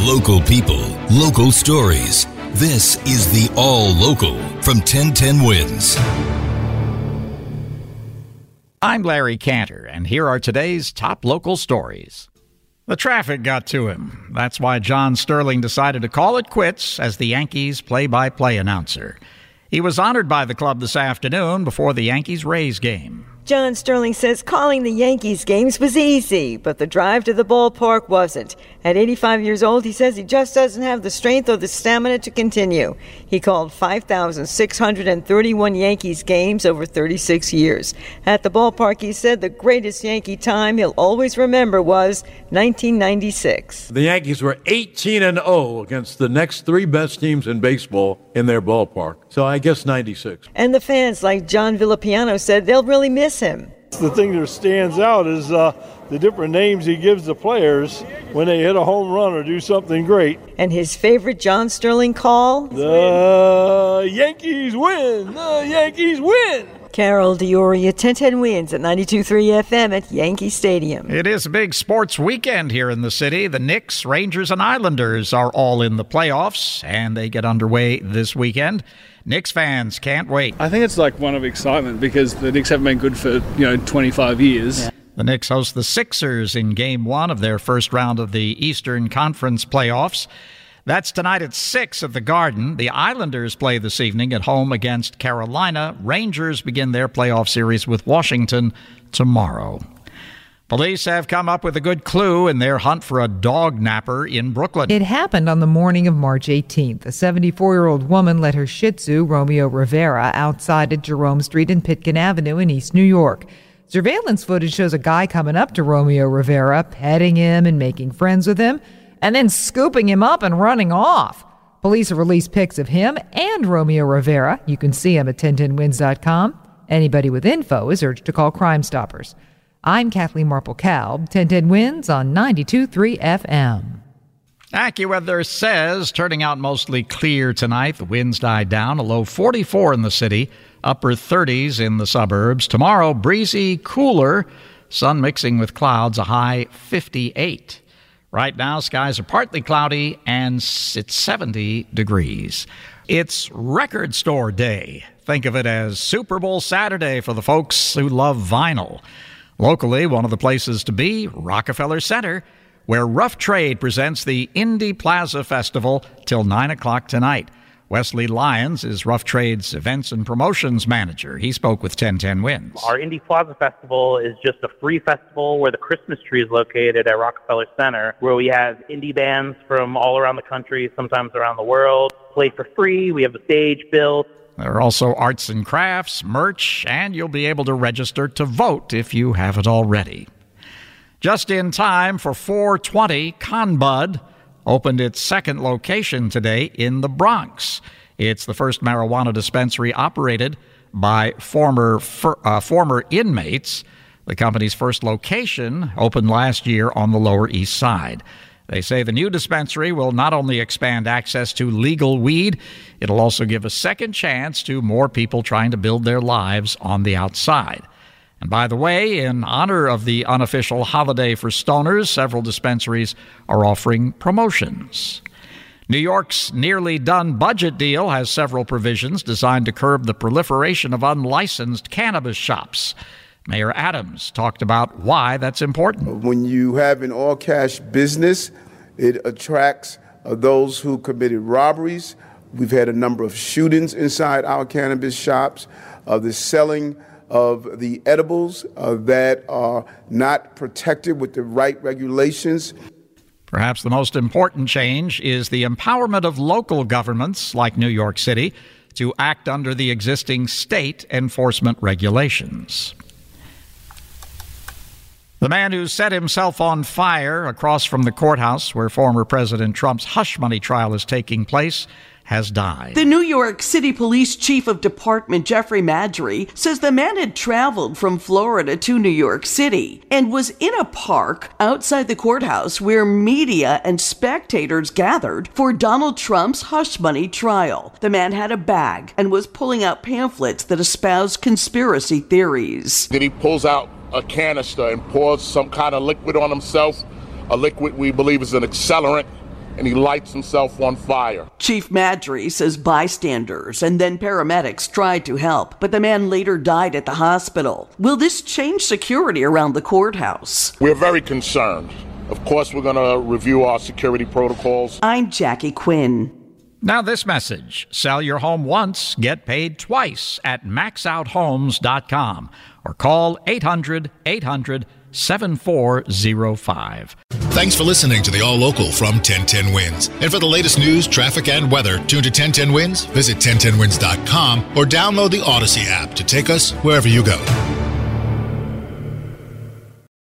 Local people, local stories. This is the All Local from 1010 Wins. I'm Larry Cantor, and here are today's top local stories. The traffic got to him. That's why John Sterling decided to call it quits as the Yankees play-by-play announcer. He was honored by the club this afternoon before the Yankees-Rays game. John Sterling says calling the Yankees games was easy, but the drive to the ballpark wasn't. At 85 years old, he says he just doesn't have the strength or the stamina to continue. He called 5,631 Yankees games over 36 years. At the ballpark, he said the greatest Yankee time he'll always remember was 1996. The Yankees were 18-0 against the next three best teams in baseball in their ballpark. So I guess 96. And the fans, like John Villapiano, said they'll really miss him. The thing that stands out is the different names he gives the players when they hit a home run or do something great. And his favorite John Sterling call? The Yankees win! The Yankees win! Carol D'Oria, 1010 Wins at 92.3 FM at Yankee Stadium. It is a big sports weekend here in the city. The Knicks, Rangers, and Islanders are all in the playoffs, and they get underway this weekend. Knicks fans can't wait. I think it's like one of excitement because the Knicks haven't been good for, 25 years. Yeah. The Knicks host the Sixers in Game 1 of their first round of the Eastern Conference playoffs. That's tonight at 6 at the Garden. The Islanders play this evening at home against Carolina. Rangers begin their playoff series with Washington tomorrow. Police have come up with a good clue in their hunt for a dog napper in Brooklyn. It happened on the morning of March 18th. A 74-year-old woman let her Shih Tzu, Romeo Rivera, outside at Jerome Street and Pitkin Avenue in East New York. Surveillance footage shows a guy coming up to Romeo Rivera, petting him and making friends with him, and then scooping him up and running off. Police have released pics of him and Romeo Rivera. You can see him at 1010wins.com. Anybody with info is urged to call Crime Stoppers. I'm Kathleen Marple-Kalb, 1010 Wins on 92.3 FM. AccuWeather says turning out mostly clear tonight. The winds die down, a low 44 in the city, upper 30s in the suburbs. Tomorrow, breezy, cooler, sun mixing with clouds, a high 58. Right now, skies are partly cloudy, and it's 70 degrees. It's Record Store Day. Think of it as Super Bowl Saturday for the folks who love vinyl. Locally, one of the places to be, Rockefeller Center, where Rough Trade presents the Indie Plaza Festival till 9 o'clock tonight. Wesley Lyons is Rough Trade's events and promotions manager. He spoke with 1010 Wins. Our Indie Plaza Festival is just a free festival where the Christmas tree is located at Rockefeller Center, where we have indie bands from all around the country, sometimes around the world, play for free. We have a stage built. There are also arts and crafts, merch, and you'll be able to register to vote if you haven't already. Just in time for 420, Conbud opened its second location today in the Bronx. It's the first marijuana dispensary operated by former inmates. The company's first location opened last year on the Lower East Side. They say the new dispensary will not only expand access to legal weed, it'll also give a second chance to more people trying to build their lives on the outside. And by the way, in honor of the unofficial holiday for stoners, several dispensaries are offering promotions. New York's nearly done budget deal has several provisions designed to curb the proliferation of unlicensed cannabis shops. Mayor Adams talked about why that's important. When you have an all-cash business, it attracts those who committed robberies. We've had a number of shootings inside our cannabis shops, the selling of the edibles that are not protected with the right regulations. Perhaps the most important change is the empowerment of local governments like New York City to act under the existing state enforcement regulations. The man who set himself on fire across from the courthouse where former President Trump's hush money trial is taking place has died. The New York City Police Chief of Department, Jeffrey Madry, says the man had traveled from Florida to New York City and was in a park outside the courthouse where media and spectators gathered for Donald Trump's hush money trial. The man had a bag and was pulling out pamphlets that espoused conspiracy theories. Then he pulls out a canister and pours some kind of liquid on himself, a liquid we believe is an accelerant, and he lights himself on fire. Chief Madry says bystanders and then paramedics tried to help, but the man later died at the hospital. Will this change security around the courthouse? We're very concerned. Of course, we're going to review our security protocols. I'm Jackie Quinn. Now this message. Sell your home once, get paid twice at maxouthomes.com or call 800-800-7405. Thanks for listening to the All Local from 1010 Wins. And for the latest news, traffic, and weather, tune to 1010 Wins, visit 1010wins.com, or download the Odyssey app to take us wherever you go.